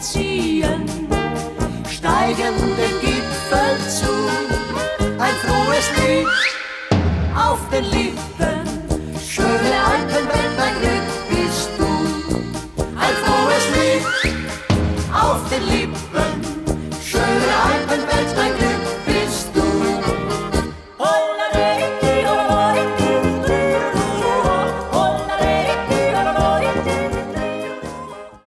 ziehen, steigen den Gipfel zu. Ein frohes Lied auf den Lippen, schöne Alpenwelt, mein Glück bist du. Ein frohes Lied auf den Lippen,